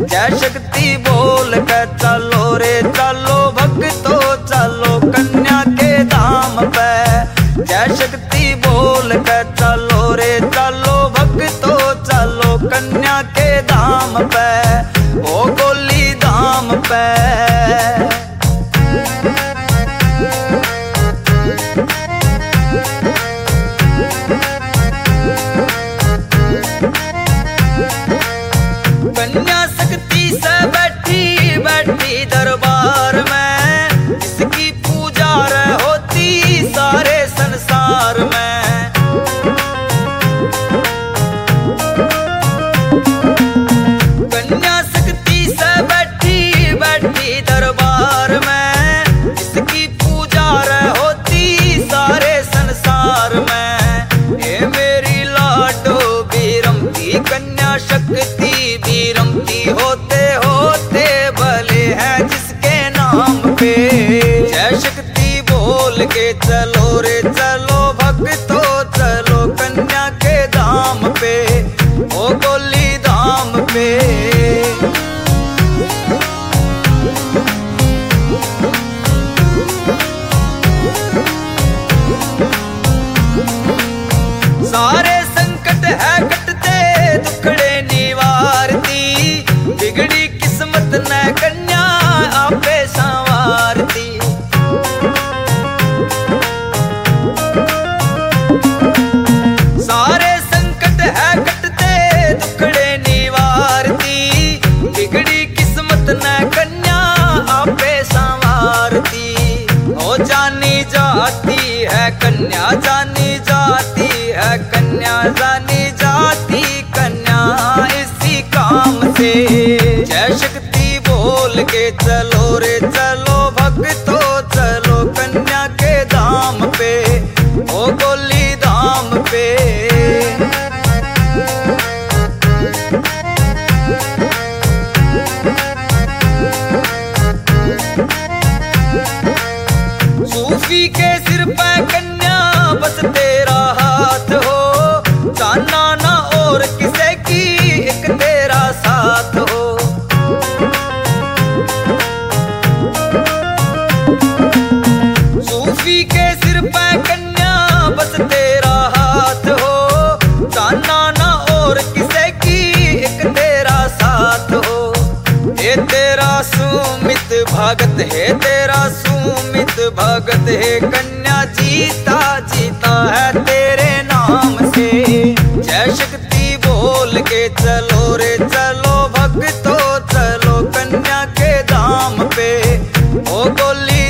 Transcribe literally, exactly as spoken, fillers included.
जय शक्ति बोल के चलो रे चलो भक्तो चलो कन्या के धाम पे। जय शक्ति बोल के चलो रे चलो भक्तो चलो कन्या के धाम पे, ओ गोली धाम पे। कन्या शक्ति से बैठी बैठी दरबार में, जिसकी पूजा रे होती सारे संसार में। कन्या शक्ति से बैठी बैठी दरबार में, जिसकी पूजा रे होती सारे संसार में। ए मेरी लाडो बीरमती कन्या शक्ति बीरमती होते होते भले हैं जिसके नाम पे। जय शक्ति बोल के चलो रे चलो भक्तो चलो कन्या के धाम पे, ओ गोली धाम पे। सारे संकट है कटते दुखड़े निवारती, बिगड़ी किस्मत न कन्या आपे संवारती। सारे संकट है कटते दुखड़े निवारती, बिगड़ी किस्मत न कन्या आपे संवारती। ओ जानी जाती है कन्या जानी जाती है कन्या जानी जाती कन्या इसी काम से। जय शक्ति बोल के चलो रे चलो भक्तो चलो कन्या के धाम पे, ओ गोली धाम पे। सूफी के सिर पे कन्या बस तेरा हाथ हो, जाना ना और किसे की एक तेरा साथ हो। सूफी के सिर पे कन्या बस तेरा हाथ हो, जाना ना और किसे की एक तेरा साथ हो। हे तेरा सुमित भगत है तेरा सुमित भगत है कन्या जीता जीता है तेरे नाम से। जय शक्ति बोल के चलो रे चलो भक्तो चलो कन्या के धाम पे, ओ गोली